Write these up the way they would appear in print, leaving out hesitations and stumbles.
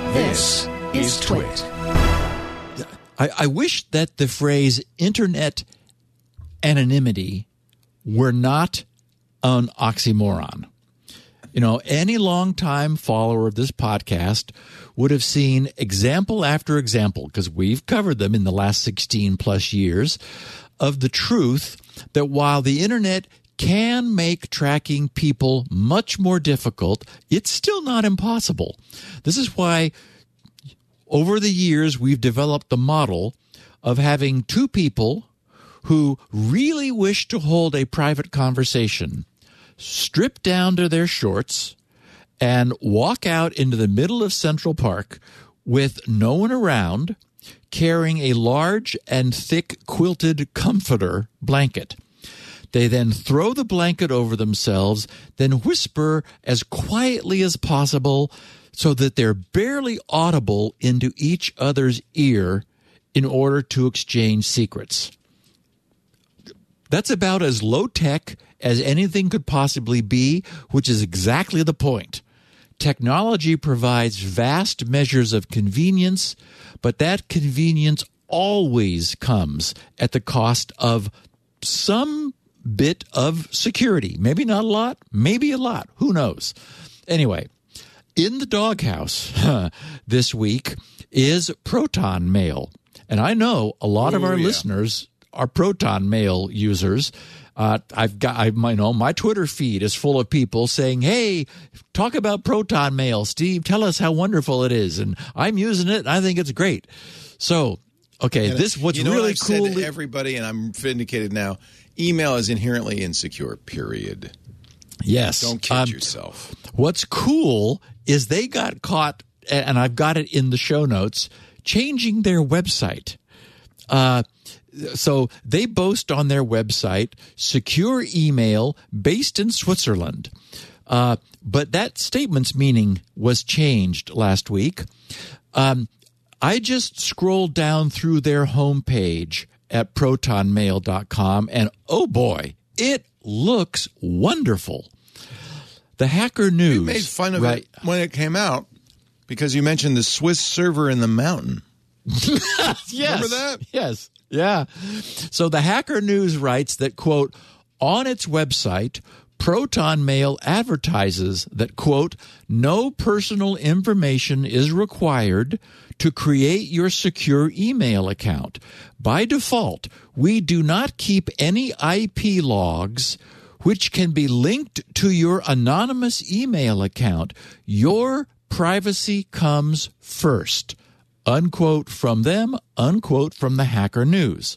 This is Twit. I wish that the phrase internet anonymity were not an oxymoron. You know, any longtime follower of this podcast would have seen example after example, because we've covered them in the last 16 plus years, of the truth that while the internet can make tracking people much more difficult, it's still not impossible. This is why over the years we've developed the model of having two people who really wish to hold a private conversation strip down to their shorts and walk out into the middle of Central Park with no one around, carrying a large and thick quilted comforter blanket. They then throw the blanket over themselves, then whisper as quietly as possible so that they're barely audible into each other's ear in order to exchange secrets. That's about as low-tech as anything could possibly be, which is exactly the point. Technology provides vast measures of convenience, but that convenience always comes at the cost of some bit of security. Maybe not a lot, maybe a lot. Who knows? Anyway, in the doghouse this week is Proton Mail. And I know a lot of our listeners are Proton Mail users. My Twitter feed is full of people saying, hey, talk about Proton Mail, Steve. Tell us how wonderful it is. And I'm using it, and I think it's great. So, okay, this what's really cool. Said to everybody, and I'm vindicated now, email is inherently insecure, period. Yes. Don't kid yourself. What's cool is they got caught, and I've got it in the show notes, changing their website. So they boast on their website secure email based in Switzerland. But that statement's meaning was changed last week. I just scrolled down through their homepage at protonmail.com, and oh boy, it looks wonderful. The Hacker News. You made fun of it when it came out because you mentioned the Swiss server in the mountain. Yes. Remember that? Yes. Yeah. So the Hacker News writes that, quote, on its website, Proton Mail advertises that, quote, no personal information is required to create your secure email account. By default, we do not keep any IP logs which can be linked to your anonymous email account. Your privacy comes first. Unquote from them, unquote from the Hacker News.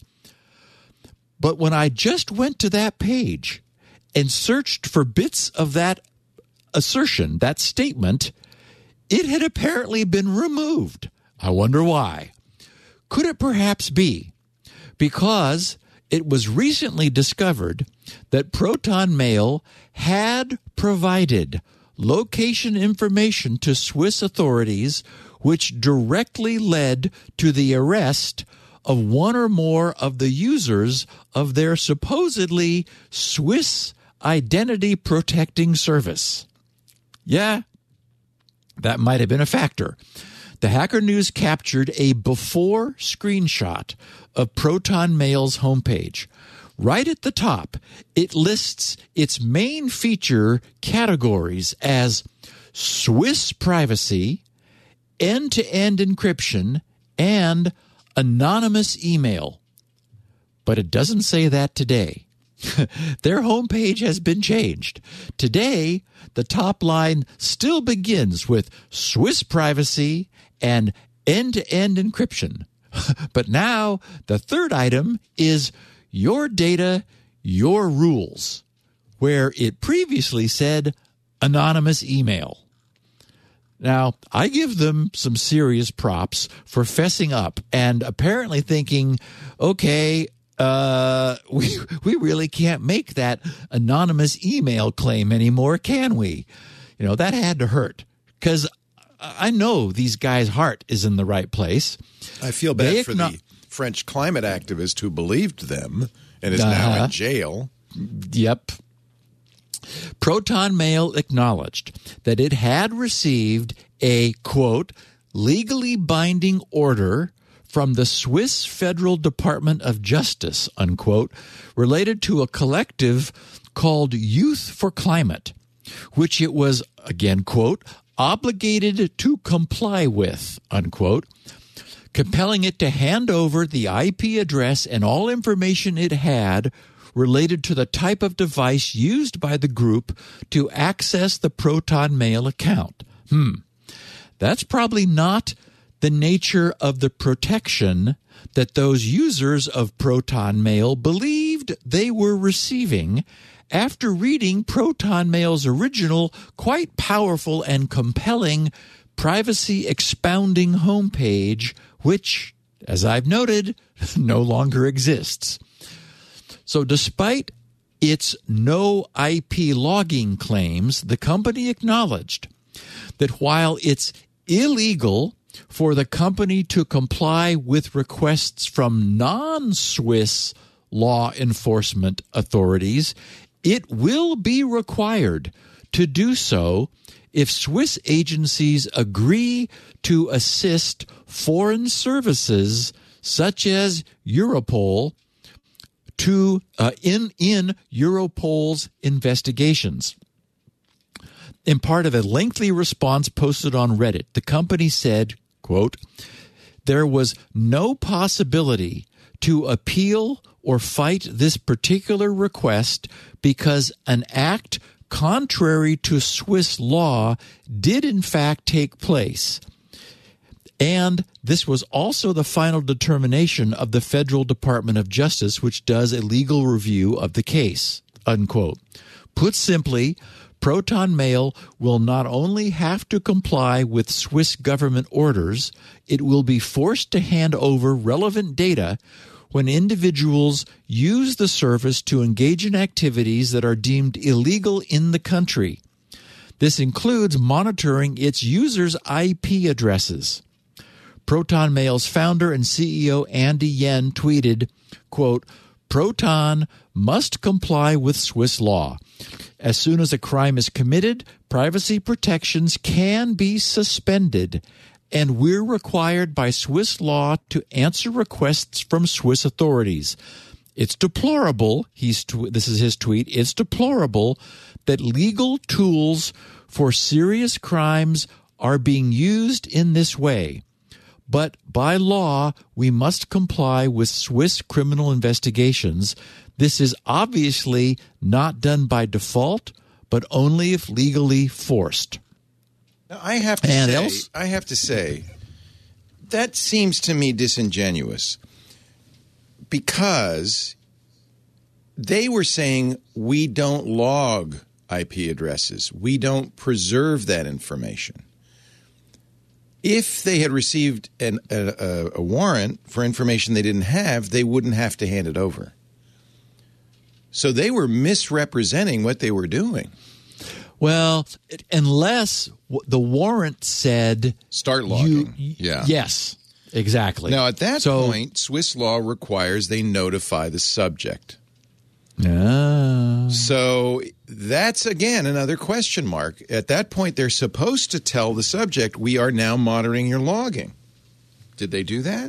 But when I just went to that page and searched for bits of that assertion, that statement, it had apparently been removed. I wonder why. Could it perhaps be because it was recently discovered that Proton Mail had provided location information to Swiss authorities which directly led to the arrest of one or more of the users of their supposedly Swiss identity protecting service? Yeah, that might have been a factor. The Hacker News captured a before screenshot of Proton Mail's homepage. Right at the top, it lists its main feature categories as Swiss privacy, end-to-end encryption, and anonymous email. But it doesn't say that today. Their homepage has been changed. Today, the top line still begins with Swiss privacy and end-to-end encryption. But now, the third item is your data, your rules, where it previously said anonymous email. Now, I give them some serious props for fessing up and apparently thinking, okay, we really can't make that anonymous email claim anymore, can we? You know, that had to hurt because I know these guys' heart is in the right place. I feel bad for the French climate activist who believed them and is now in jail. Yep. Proton Mail acknowledged that it had received a, quote, legally binding order from the Swiss Federal Department of Justice, unquote, related to a collective called Youth for Climate, which it was, again, quote, obligated to comply with, unquote, compelling it to hand over the IP address and all information it had related to the type of device used by the group to access the Proton Mail account. That's probably not the nature of the protection that those users of Proton Mail believed they were receiving after reading Proton Mail's original, quite powerful and compelling privacy expounding homepage, which, as I've noted, no longer exists. So despite its no IP logging claims, the company acknowledged that while it's illegal for the company to comply with requests from non-Swiss law enforcement authorities, it will be required to do so if Swiss agencies agree to assist foreign services such as Europol in Europol's investigations. In part of a lengthy response posted on Reddit, the company said, quote, there was no possibility to appeal or fight this particular request because an act contrary to Swiss law did in fact take place. And this was also the final determination of the Federal Department of Justice, which does a legal review of the case, unquote. Put simply, Proton Mail will not only have to comply with Swiss government orders, it will be forced to hand over relevant data when individuals use the service to engage in activities that are deemed illegal in the country. This includes monitoring its users' IP addresses. Proton Mail's founder and CEO Andy Yen tweeted, quote, Proton must comply with Swiss law. As soon as a crime is committed, privacy protections can be suspended, and we're required by Swiss law to answer requests from Swiss authorities. It's deplorable, this is his tweet, it's deplorable that legal tools for serious crimes are being used in this way. But by law, we must comply with Swiss criminal investigations. This is obviously not done by default, but only if legally forced. Now, I have to say, that seems to me disingenuous because they were saying we don't log IP addresses. We don't preserve that information. If they had received a warrant for information they didn't have, they wouldn't have to hand it over. So they were misrepresenting what they were doing. Well, unless the warrant said start logging. Yes, exactly. Now, at that point, Swiss law requires they notify the subject. So that's, again, another question mark. At that point, they're supposed to tell the subject, we are now monitoring your logging. Did they do that?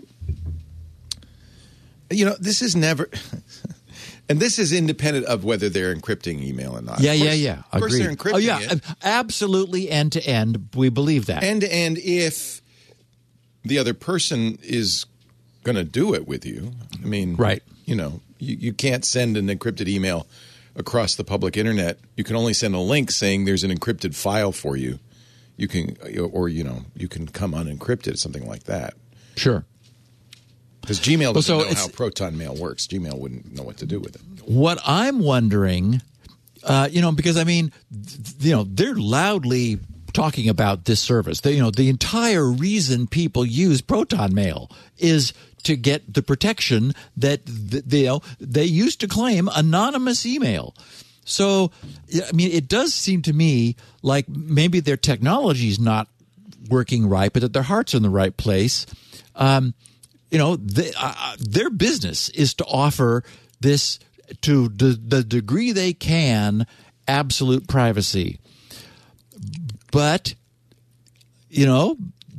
You know, this is never... And this is independent of whether they're encrypting email or not. Yeah. Of course they're encrypting it. Absolutely end-to-end. We believe that. End-to-end if the other person is going to do it with you. I mean, right. You know, you can't send an encrypted email across the public internet. You can only send a link saying there's an encrypted file for you. You can, or, you know, you can come unencrypted, something like that. Sure. Because Gmail doesn't know how Proton Mail works. Gmail wouldn't know what to do with it. What I'm wondering, because, I mean, they're loudly talking about this service. The entire reason people use Proton Mail is to get the protection that they used to claim anonymous email. So, I mean, it does seem to me like maybe their technology is not working right, but that their heart's in the right place. Their business is to offer this to the degree they can, absolute privacy. But,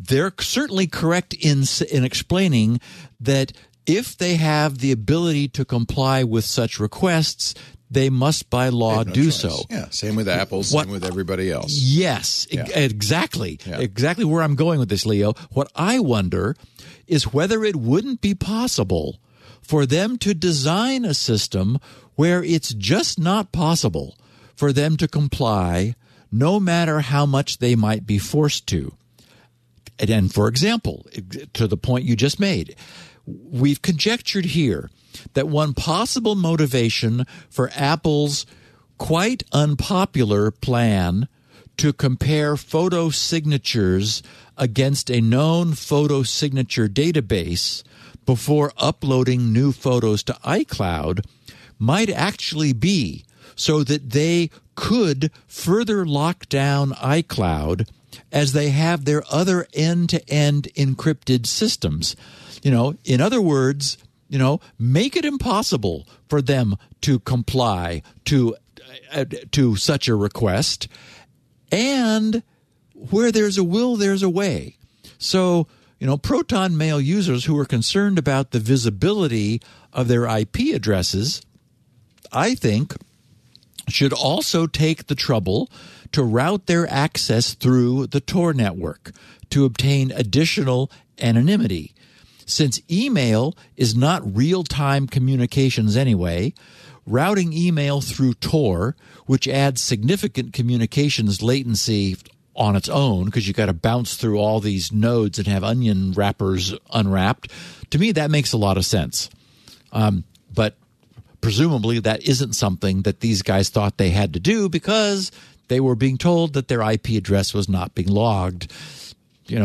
they're certainly correct in explaining that if they have the ability to comply with such requests, they must by law do so. Yeah, same with Apple, same with everybody else. Yes, exactly. Yeah. Exactly where I'm going with this, Leo. What I wonder is whether it wouldn't be possible for them to design a system where it's just not possible for them to comply no matter how much they might be forced to. And for example, to the point you just made, we've conjectured here that one possible motivation for Apple's quite unpopular plan to compare photo signatures against a known photo signature database before uploading new photos to iCloud might actually be so that they could further lock down iCloud as they have their other end-to-end encrypted systems. In other words, make it impossible for them to comply to such a request. And where there's a will, there's a way. So, Proton Mail users who are concerned about the visibility of their IP addresses, I think, should also take the trouble to route their access through the Tor network to obtain additional anonymity. Since email is not real-time communications anyway, routing email through Tor, which adds significant communications latency on its own because you got to bounce through all these nodes and have onion wrappers unwrapped, to me that makes a lot of sense. But presumably that isn't something that these guys thought they had to do because they were being told that their IP address was not being logged. We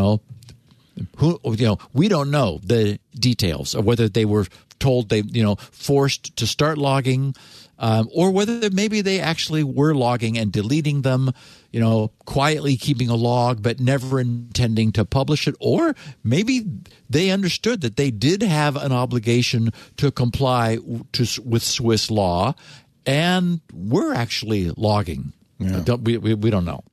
don't know the details of whether they were told forced to start logging, or whether maybe they actually were logging and deleting them, quietly keeping a log but never intending to publish it, or maybe they understood that they did have an obligation to comply with Swiss law and were actually logging. Yeah. We don't know.